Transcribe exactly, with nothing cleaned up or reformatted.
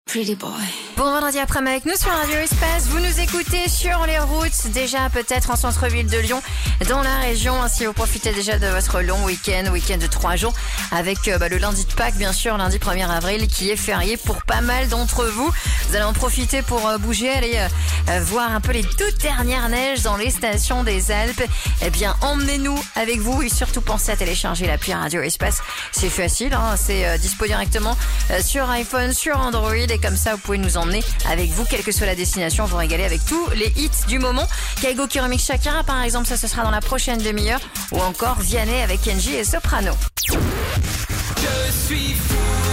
Pretty boy. Bon vendredi après-midi avec nous sur Radio Espace. Vous nous écoutez sur les routes, déjà peut-être en centre-ville de Lyon, dans la région. Si vous profitez déjà de votre long week-end, week-end de trois jours, avec euh, bah, le lundi de Pâques, bien sûr, lundi premier avril, qui est férié pour pas mal d'entre vous. Vous allez en profiter pour euh, bouger, aller euh, voir un peu les toutes dernières neiges dans les stations des Alpes. Eh bien, emmenez-nous avec vous et surtout pensez à télécharger l'appli Radio Espace. C'est facile, hein, c'est euh, dispo directement euh, sur iPhone, sur Android, et comme ça, vous pouvez nous emmener avec vous, quelle que soit la destination, vous régaler avec tous les hits du moment. Kaigo qui remix Shakira, par exemple, ça ce sera dans la prochaine demi-heure, ou encore Vianney avec Kenji et Soprano. Je suis fou.